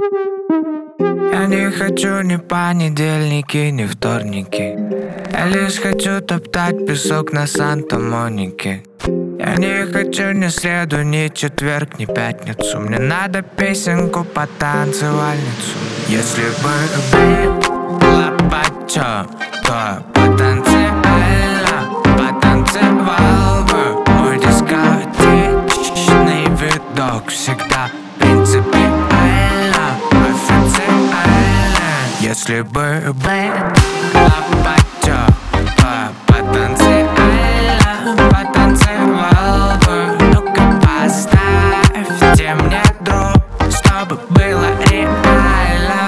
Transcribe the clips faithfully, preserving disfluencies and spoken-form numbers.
Я не хочу ни понедельники, ни вторники. Я лишь хочу топтать песок на Санта-Монике. Я не хочу ни среду, ни четверг, ни пятницу. Мне надо песенку по танцевальницу. Если бы была почё, то потанцевала, потанцевал бы. Мой дискотечный видок всегда принципиально, официально. Если бы была почё, то потанцевала, потанцевал бы. Ну-ка поставьте мне дроп, чтобы было реально.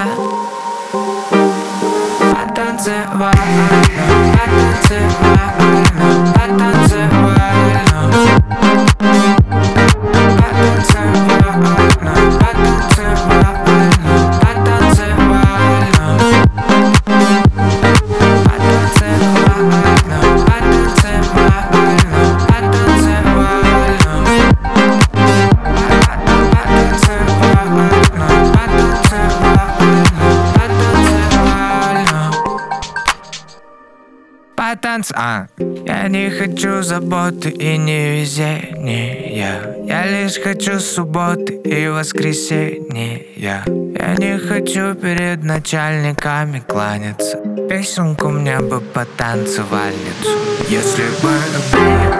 Потанцевально, потанцевально, потанцевально. Потанцевально, потанцевально, потанцевально. Потанцевально, потанцевально, потанцевально. Потанц... А. Я не хочу заботы и невезения. Я лишь хочу субботы и воскресенья. Я не хочу перед начальниками кланяться. Песенку мне бы по танцевальницу. Если бы